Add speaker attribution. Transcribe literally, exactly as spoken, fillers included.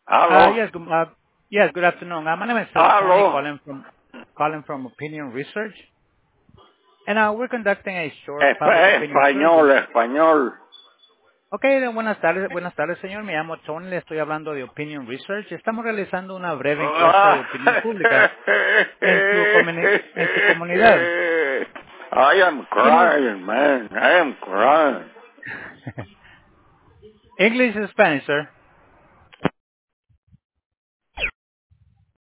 Speaker 1: Uh,
Speaker 2: Hello?
Speaker 1: yes, good, uh, yes, good afternoon. Uh, my name is uh, Tony,
Speaker 2: Hello?
Speaker 1: calling from calling from Opinion Research, and uh, we're conducting a short public
Speaker 2: Espa-
Speaker 1: opinion
Speaker 2: español,
Speaker 1: survey.
Speaker 2: español.
Speaker 1: Okay, de buenas tardes, buenas tardes, señor. Me llamo Tony, le estoy hablando de Opinion Research. Estamos realizando una breve encuesta de
Speaker 2: Ah,
Speaker 1: opinión pública en su comuni- en su comunidad.
Speaker 2: I am
Speaker 1: Tiene
Speaker 2: crying, man. I am crying.
Speaker 1: English and Spanish, sir.